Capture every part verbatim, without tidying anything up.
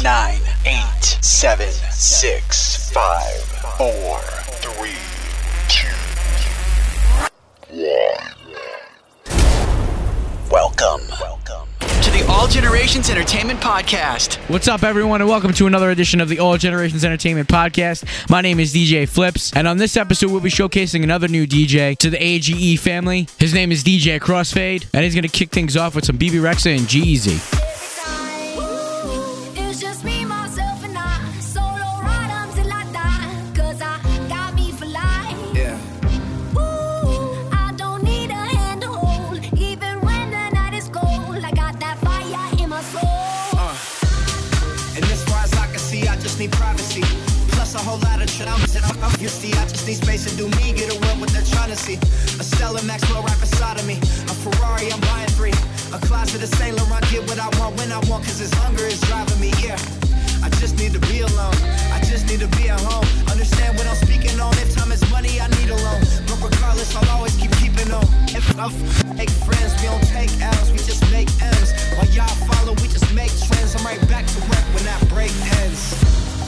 nine, eight, seven, six, five, four, three, two, one. Welcome. Welcome to the All Generations Entertainment Podcast. What's up, everyone, and welcome to another edition of the All Generations Entertainment Podcast. My name is D J Flips, and on this episode, we'll be showcasing another new D J to the A G E family. His name is D J Crossfade, and he's going to kick things off with some B B Rexa and G-Eazy. Privacy, plus a whole lot of traumas. You see, I just need space to do me, get a world what they're trying to see. A Stella Maxwell right beside of me, a Ferrari, I'm buying three. A closet of Saint Laurent, get what I want when I want, cause this hunger is driving me, yeah. I just need to be alone, I just need to be at home. Understand what I'm speaking on, if time is money, I need a loan. But regardless, I'll always keep keeping on. If I make friends, we don't take L's, we just make M's. While y'all follow, we just make trends. I'm right back to work when that break ends.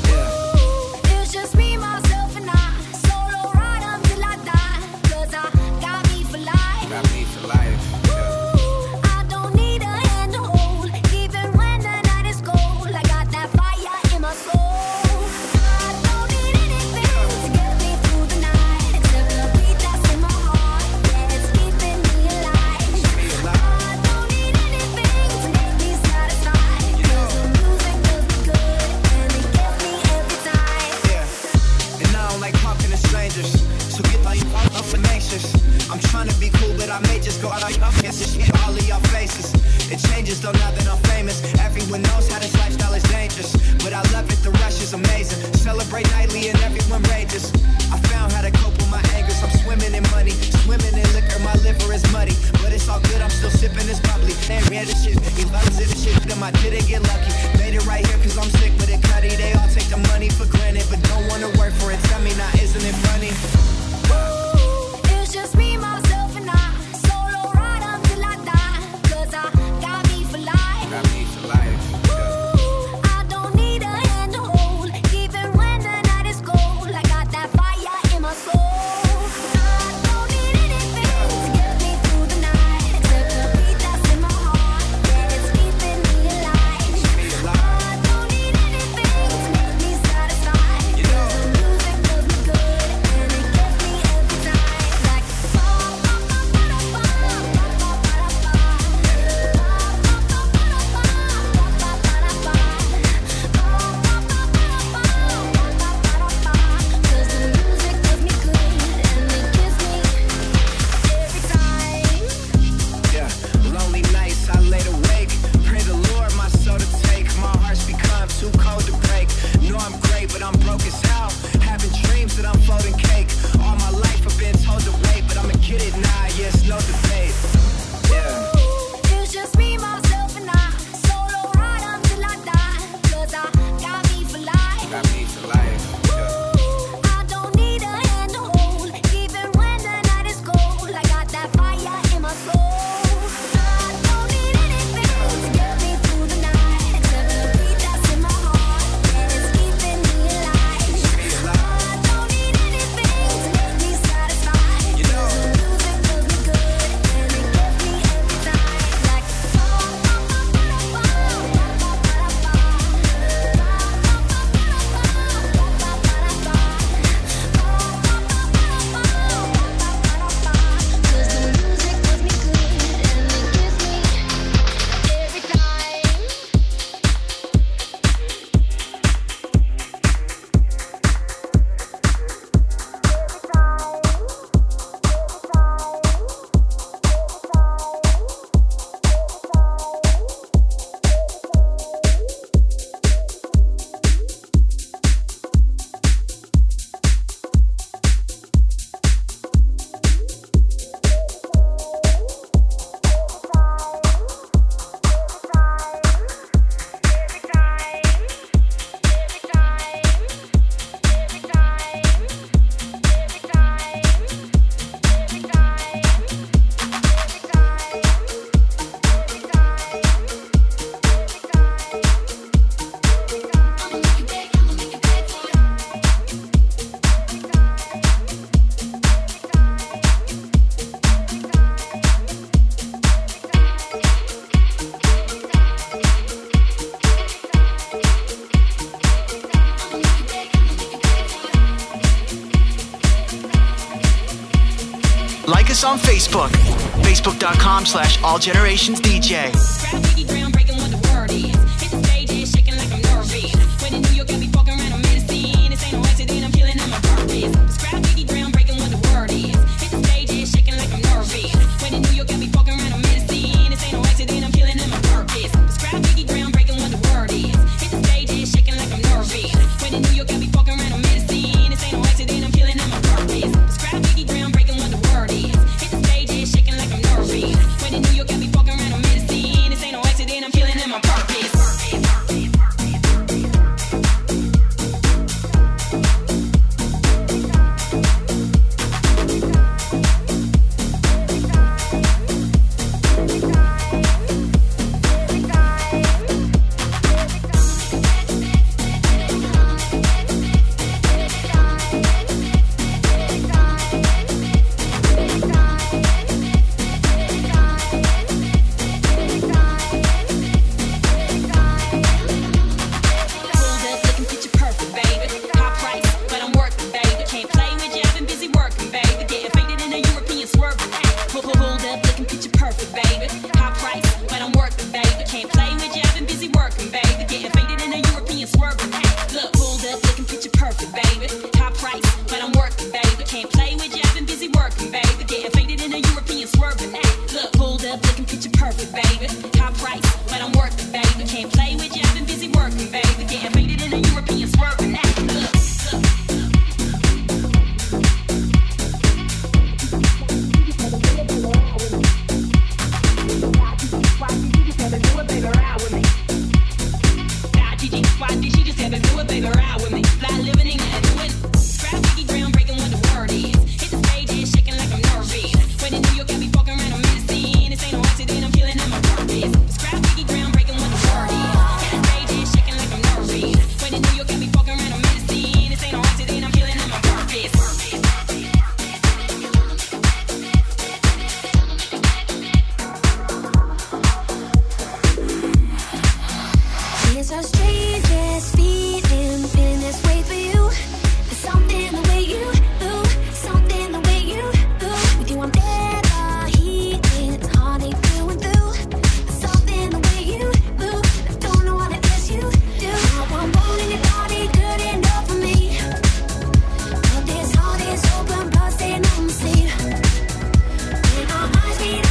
It's just me, myself, and I. Solo ride until I die. Cause I got me for life. Got me for life. Ooh, I don't need a hand to hold. Even when the night is cold, I got that fire in my soul. I don't need anything to get me through the night, except the beat that's in my heart. Yeah, it's keeping me alive. I don't need anything to make me satisfied. Cause the music does me good, and it gets me every time. Yeah, and I don't like talking to strangers, so get like up and anxious. I'm trying to be cool, but I may just go out like up against this shit, all of y'all faces. It changes though now that I'm famous. Everyone knows how this lifestyle is dangerous, but I love it, the rush is amazing. Celebrate nightly and everyone rages. I found how to cope with my angers. I'm swimming in money, swimming in liquor, my liver is muddy, but it's all good, I'm still sipping this bubbly. Man, yeah, this shit, he loves it, this shit, them I didn't get lucky. Made it right here cause I'm sick with it, cutty. They all take the money for granted, but don't wanna work for it. Tell me now, isn't it funny? It's just me, myself, and I. Solo ride until I die. Cause I got me for life. Got me for life. Ooh, I don't need a hand to hold. Even when the night is cold, I got that fire in my soul. I don't need anything to get me through the night, except the beat that's in my heart. Yeah, it's keeping me alive. I don't need anything to make me satisfied. Cause the music does me good, and it gets me every time. Like, oh, us on Facebook. Facebook.com slash All Generations DJ. Grab Biggie groundbreaking what the word is. Hit the stage and shaking like I'm nervous. When in New York, I be fucking around on medicine. This ain't no accident, I'm killing in my purpose. Grab Biggie groundbreaking what the word is. Hit the stage and shaking like I'm nervous. When in New York, I be fucking around on medicine. This ain't no accident, I'm killing in my purpose. Grab Biggie groundbreaking what the word is. Hit the stage and shaking like I'm nervous. When in New York, I be fucking around on medicine. This ain't no accident, I'm killing in my purpose. Grab Biggie groundbreaking what the word is. Hit the stage and shaking like I'm nervous. When in New York, I be fucking around on medicine. This ain't no accident, I'm killing in my purpose.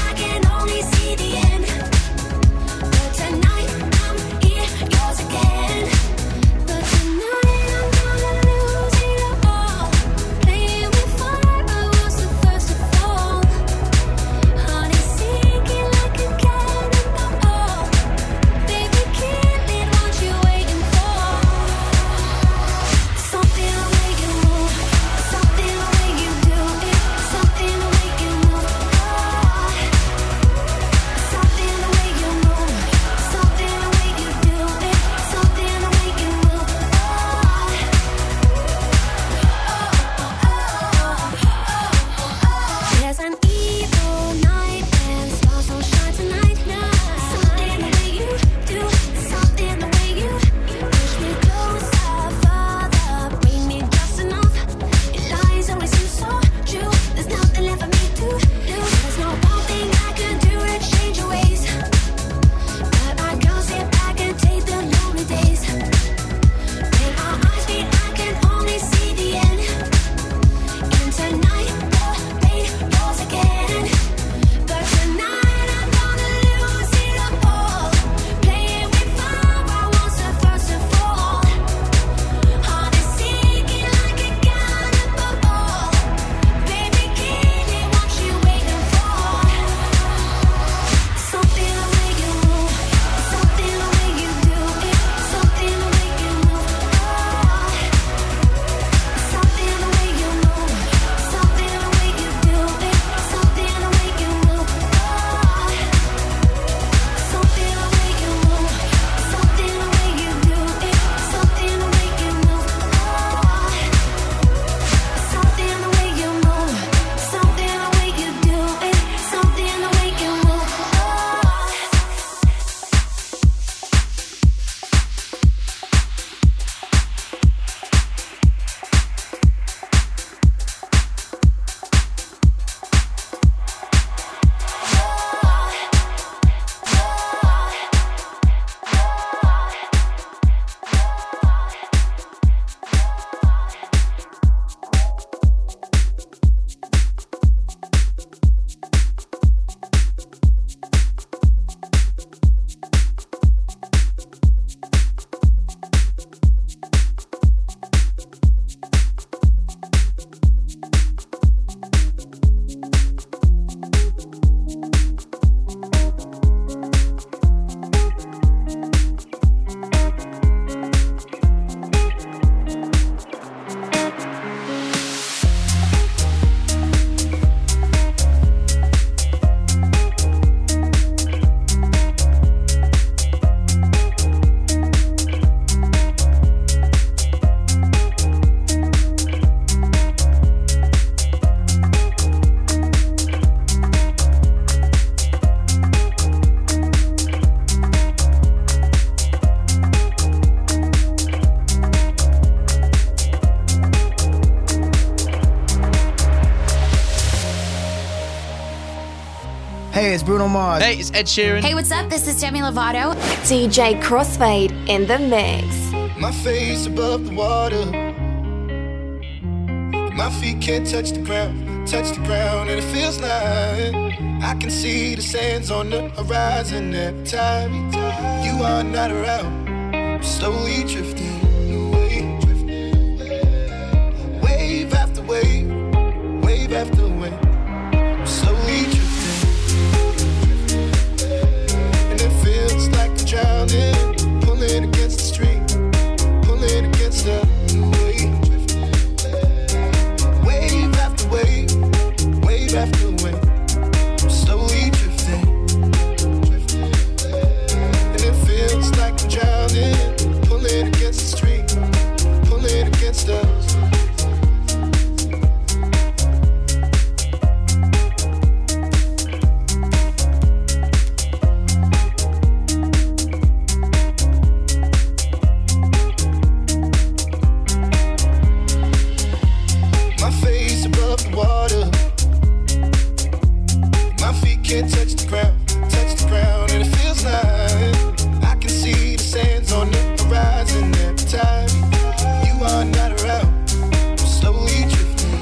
Tonight I'm here, yours again. Hey, it's Bruno Mars. Hey, it's Ed Sheeran. Hey, what's up? This is Demi Lovato. D J Crossfade in the mix. My face above the water. My feet can't touch the ground, touch the ground, and it feels like I can see the sands on the horizon every time you are not around. I'm slowly drifting away, wave after wave, wave after wave. I'm slowly drifting, and it feels like I'm drowning, pulling against the stream, pulling against the wave. Wave after wave, wave after wave. I'm slowly drifting, and it feels like I'm drowning, pulling against the stream, pulling against us. My face above the water. My feet can't touch the ground, touch the ground, and it feels like I can see the sands on the horizon every time you are not around. I'm slowly drifting,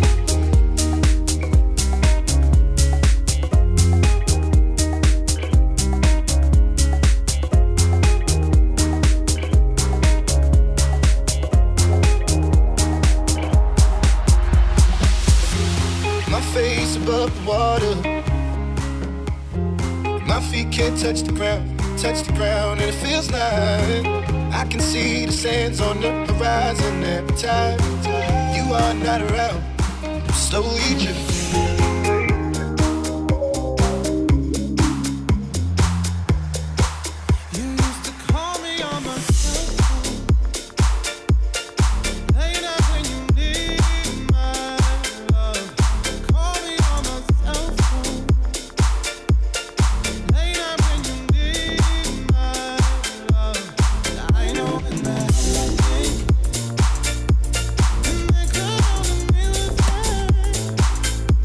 my face above the water. My feet can't touch the ground, touch the ground, and it feels like I can see the sands on the horizon every time you are not around. I'm slowly drifting. You used to call me on my cell phone, late night when you need my love. Call me on my cell phone, late night when you need my love. I know when that thing, and they could only be the same.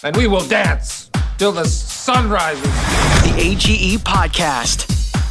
and we will dance till the sun rises. The A G E Podcast.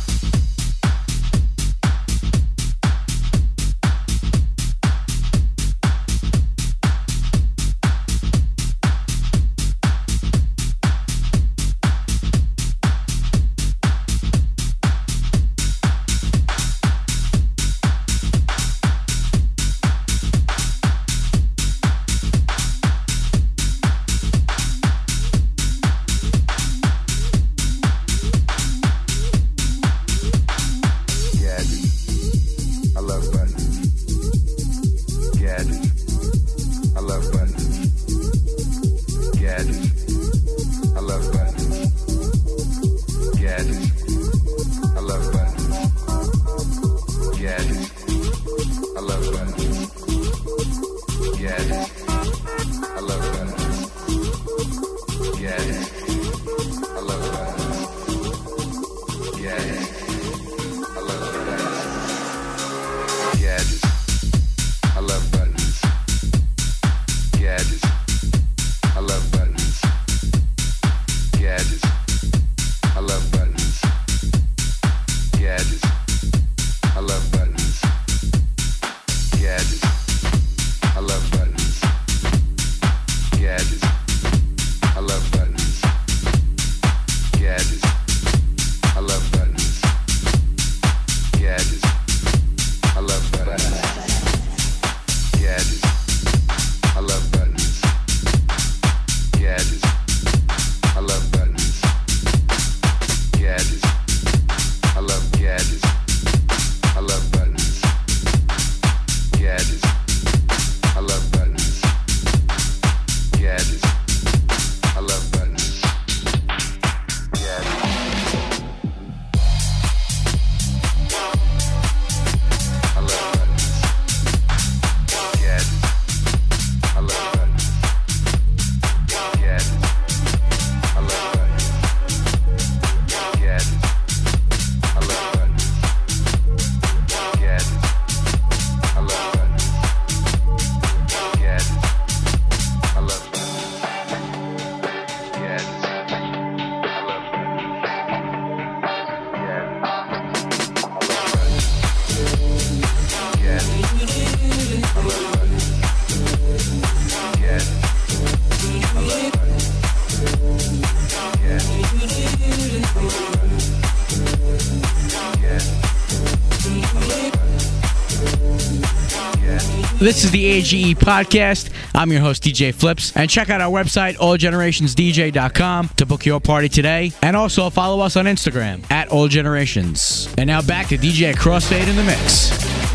This is the A G E Podcast. I'm your host, D J Flips. And check out our website, all generations d j dot com, to book your party today. And also follow us on Instagram, at allgenerations. And now back to D J Crossfade in the mix.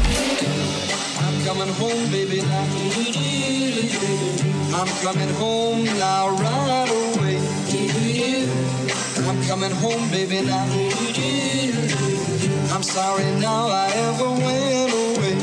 I'm coming home, baby, now. I'm coming home now, right away. I'm coming home, baby, now. I'm sorry now I ever went away.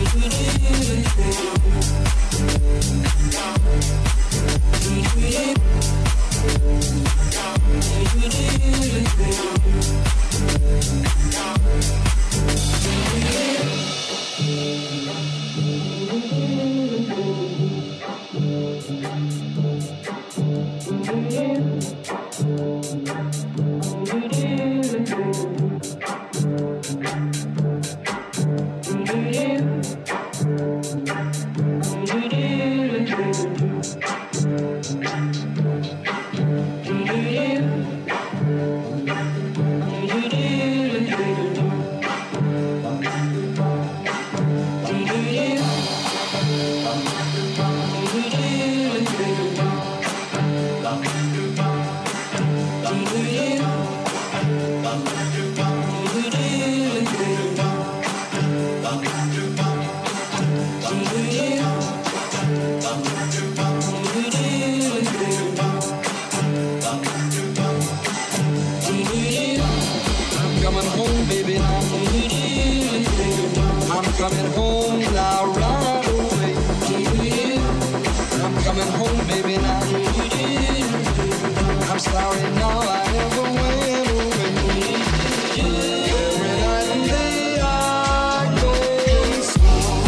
Yeah. I'm sorry now I ever went away. Every night and day I go slow.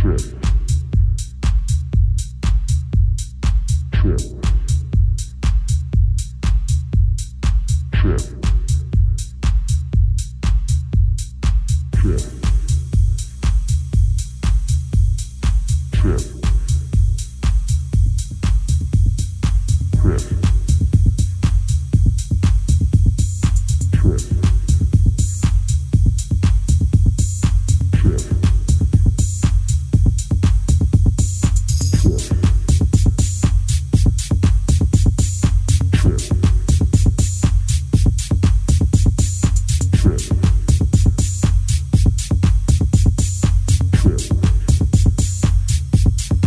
Trip.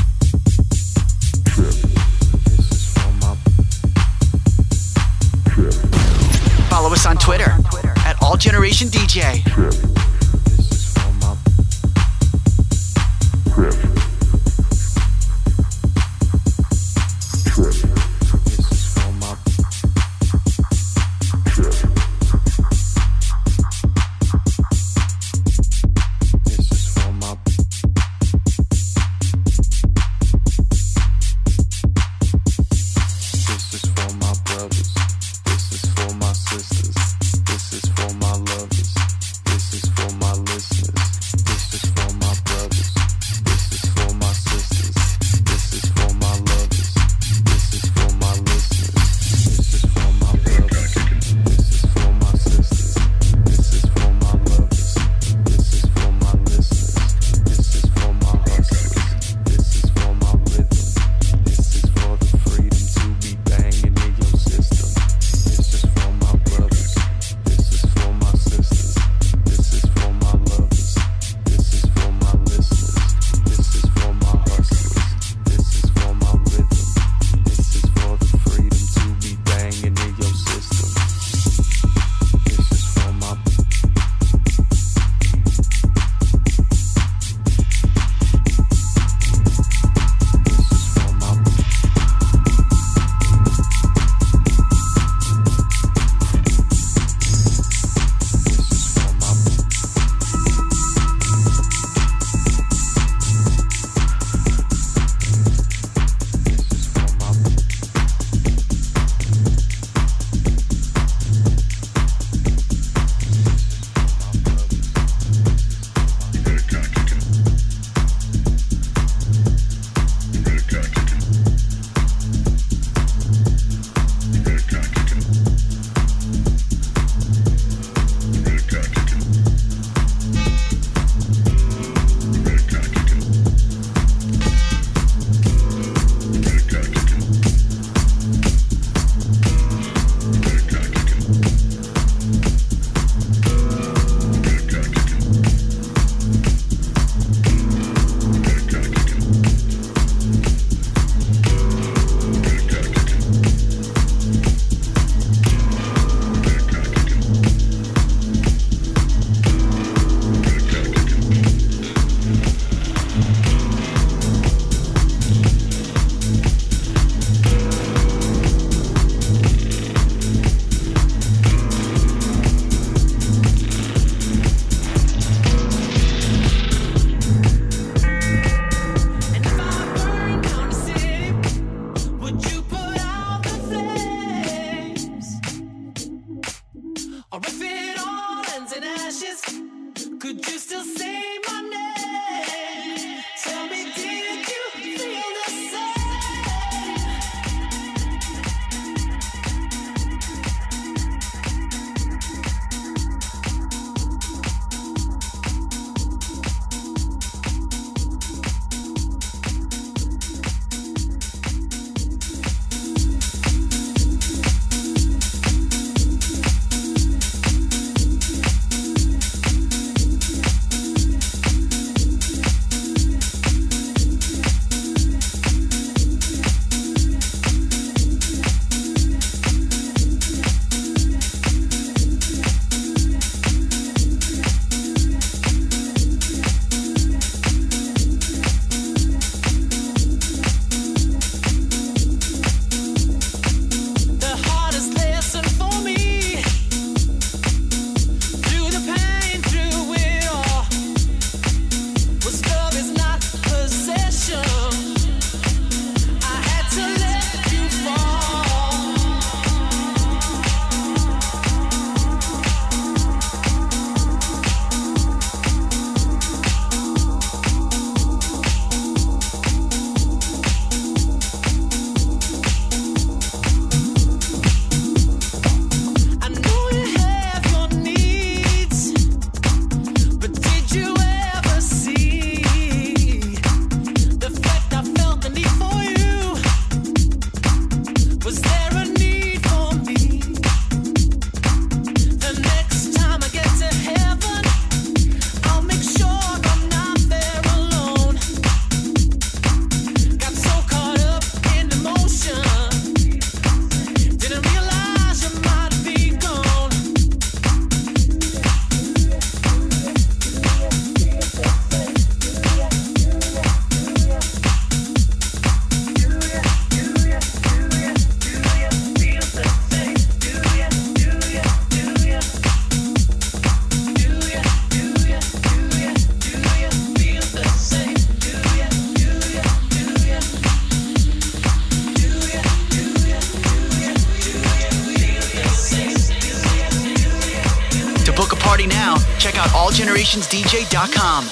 all generations d j dot com.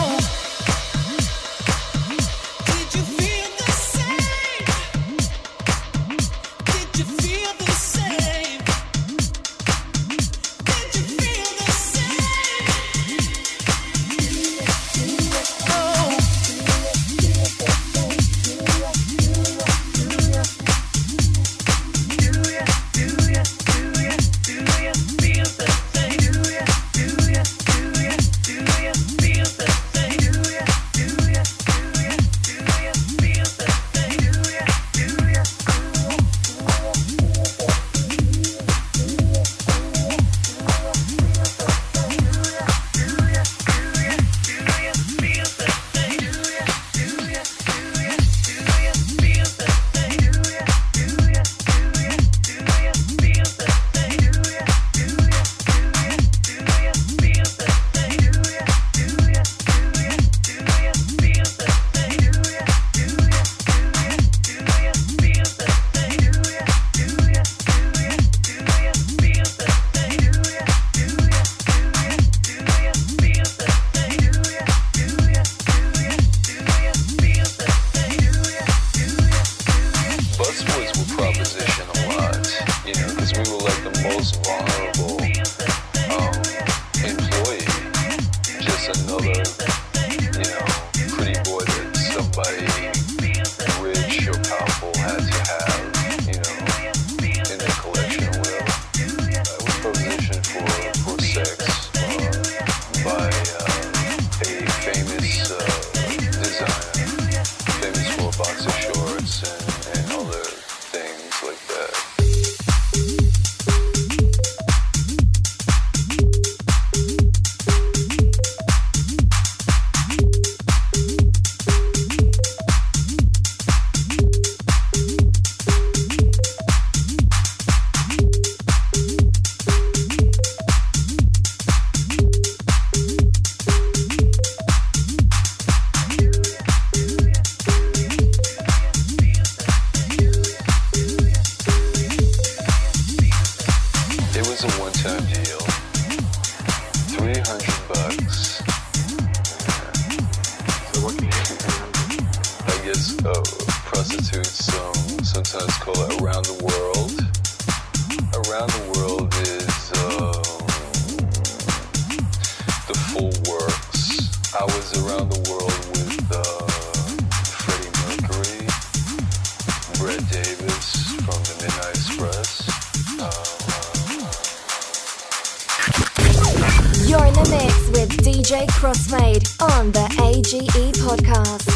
You're in the mix with D J Crossfade on the A G E podcast.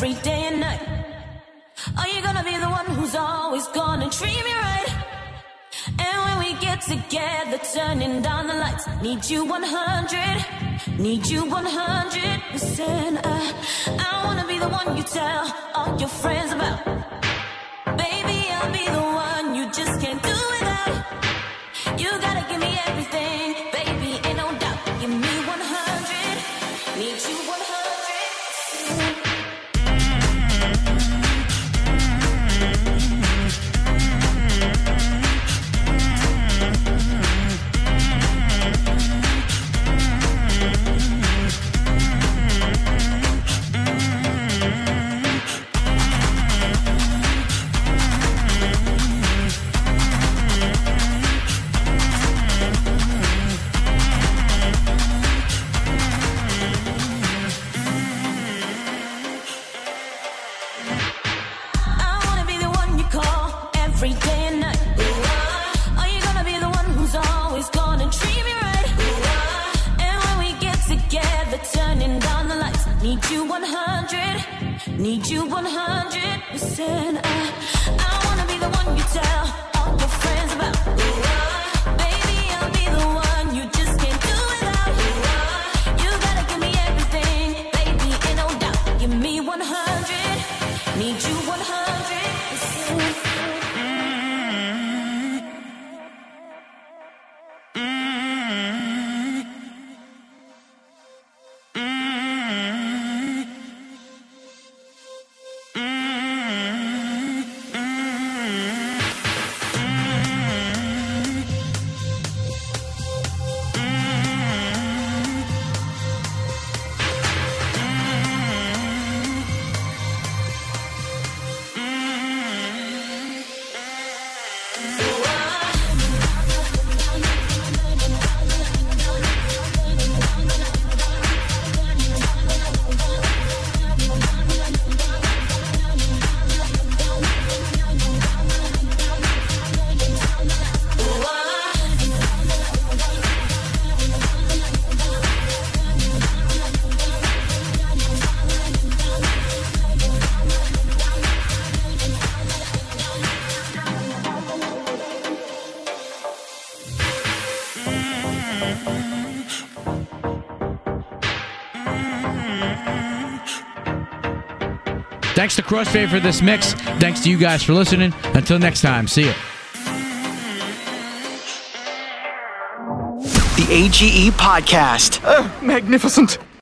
every day and night? Are you gonna be the one who's always gonna treat me right? And when we get together, turning down the lights, need you one hundred, need you one hundred percent. I, I wanna be the one you tell all your friends about. Baby, I'll be the one you just can't do without. You gotta give me everything, baby, ain't no doubt. Give me one hundred, need you one hundred percent. Every day and night. Are you gonna be the one who's always gonna treat me right? And when we get together, turning down the lights, need you one hundred, need you one hundred percent. I, I wanna be the one you tell all your friends about. Baby, I'll be the one you just can't do without. You gotta give me everything, baby, ain't no doubt. Give me one hundred, need you one hundred percent. Thanks to Crossfade for this mix. Thanks to you guys for listening. Until next time, see ya. The A G E Podcast. Oh, magnificent.